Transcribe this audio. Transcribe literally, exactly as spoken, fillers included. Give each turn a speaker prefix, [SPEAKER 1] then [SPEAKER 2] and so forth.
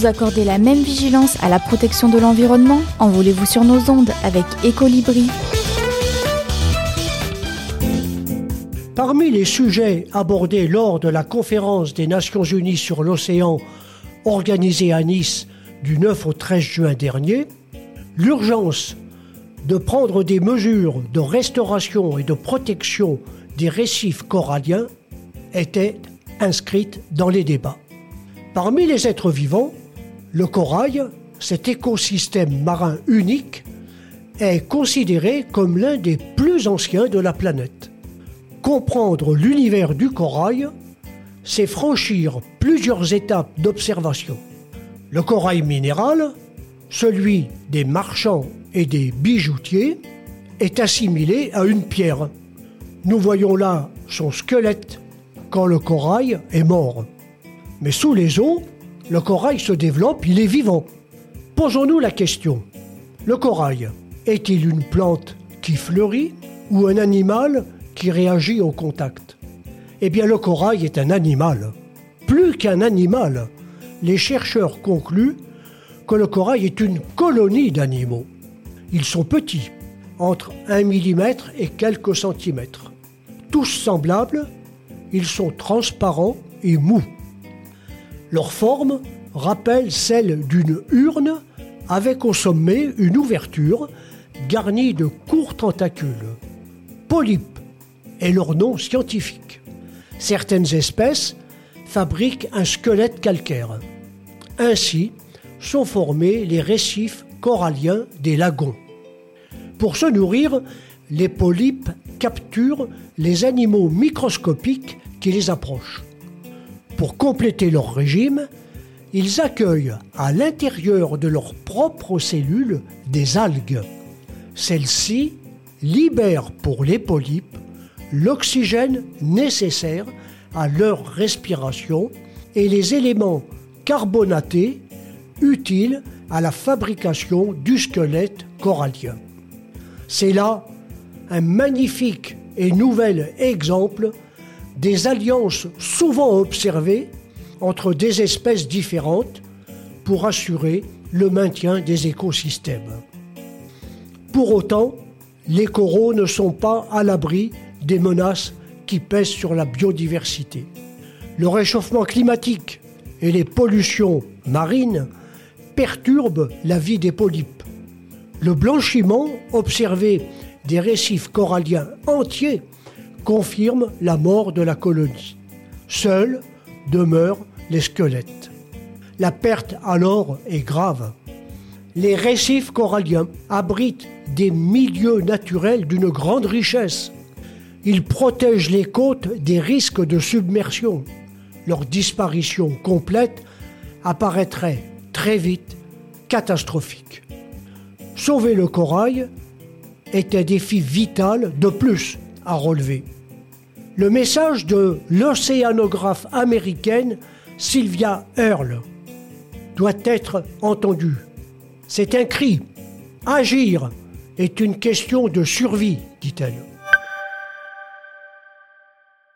[SPEAKER 1] Vous accordez la même vigilance à la protection de l'environnement? Envolez-vous sur nos ondes avec Écolibri.
[SPEAKER 2] Parmi les sujets abordés lors de la conférence des Nations Unies sur l'océan organisée à Nice du neuf au treize juin dernier, l'urgence de prendre des mesures de restauration et de protection des récifs coralliens était inscrite dans les débats. Parmi les êtres vivants, le corail, cet écosystème marin unique, est considéré comme l'un des plus anciens de la planète. Comprendre l'univers du corail, c'est franchir plusieurs étapes d'observation. Le corail minéral, celui des marchands et des bijoutiers, est assimilé à une pierre. Nous voyons là son squelette quand le corail est mort. Mais sous les eaux, le corail se développe, il est vivant. Posons-nous la question. Le corail est-il une plante qui fleurit ou un animal qui réagit au contact? Eh bien, le corail est un animal. Plus qu'un animal, les chercheurs concluent que le corail est une colonie d'animaux. Ils sont petits, entre un millimètre et quelques centimètres. Tous semblables, ils sont transparents et mous. Leur forme rappelle celle d'une urne avec au sommet une ouverture garnie de courts tentacules. Polypes est leur nom scientifique. Certaines espèces fabriquent un squelette calcaire. Ainsi sont formés les récifs coralliens des lagons. Pour se nourrir, les polypes capturent les animaux microscopiques qui les approchent. Pour compléter leur régime, ils accueillent à l'intérieur de leurs propres cellules des algues. Celles-ci libèrent pour les polypes l'oxygène nécessaire à leur respiration et les éléments carbonatés utiles à la fabrication du squelette corallien. C'est là un magnifique et nouvel exemple des alliances souvent observées entre des espèces différentes pour assurer le maintien des écosystèmes. Pour autant, les coraux ne sont pas à l'abri des menaces qui pèsent sur la biodiversité. Le réchauffement climatique et les pollutions marines perturbent la vie des polypes. Le blanchiment observé des récifs coralliens entiers confirme la mort de la colonie. Seuls demeurent les squelettes. La perte alors est grave. Les récifs coralliens abritent des milieux naturels d'une grande richesse. Ils protègent les côtes des risques de submersion. Leur disparition complète apparaîtrait très vite catastrophique. Sauver le corail est un défi vital de plus à relever. Le message de l'océanographe américaine Sylvia Earle doit être entendu. C'est un cri. Agir est une question de survie, dit-elle.